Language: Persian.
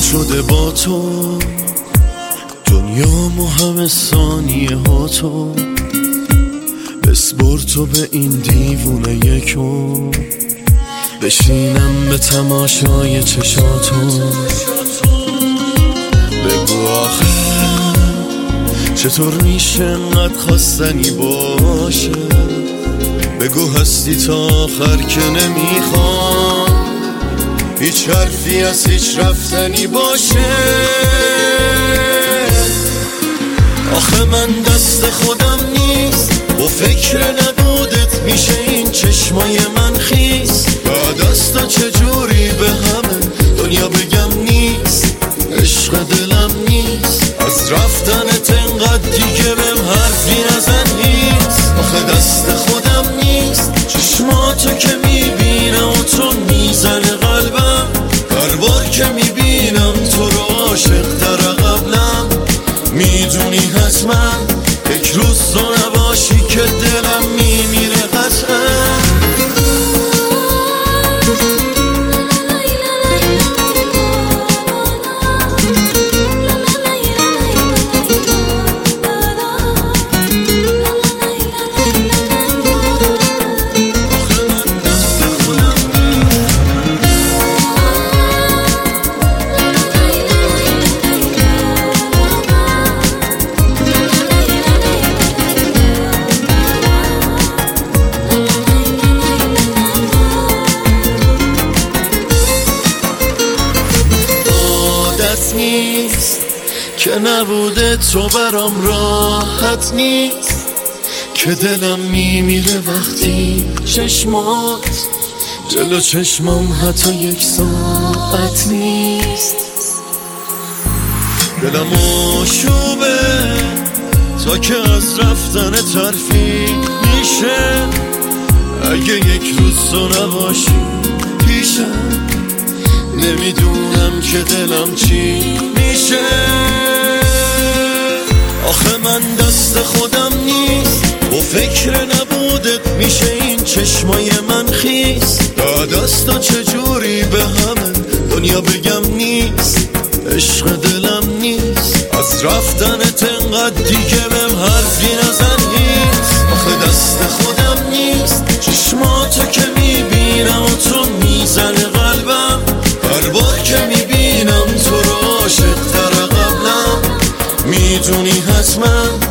شده با تو، دنیامو همه ثانیه ها تو، بسپر تو به این دیوونه یکو، بشینم به تماشای چشاتو. بگو آخه چطور میشه انقدر خواستنی باشه، بگو هستی تا آخر که نمیخوام هیچ حرفی از هیچ رفتنی باشه. آخه من دست خودم نیست، با فکر نبودت میشه این چشمای من خیس. بعد از تا چجوری به همه دنیا بگم نیست، عشق دلم نیست، از رفتنت انقدر دیگه بهم حرفی نزن نیست. آخه دست خودم نیست، چشماتو که میبینم و تو میزنه قلبم، هر بار که میبینم تو رو عاشق تر قبلم. میدونی حتما یک روز تو نباشی که دلم میمیره قطعا. نیست که نبوده تو برام راحت نیست، که دلم میمیره وقتی چشمات جلو چشمم حتی یک ساعت نیست. دلم آشوبه تا که از رفتن ترفیع میشه، اگه یک روز تو نباشی پیشم نمیدونم که دلم چی میشه. آخه من دست خودم نیست، با فکر نبودت میشه این چشمای من خیس. بعد از تا چجوری به همه دنیا بگم نیست، عشق دلم نیست، از رفتنت انقدر دیگه بهم حرفی نزن نیست. آخه دست خودم نیست، چشماتو که میبینم و تو میزنه قلبم، هر بار که میبینم تو رو عاشق تر قبلم. میدونی حتما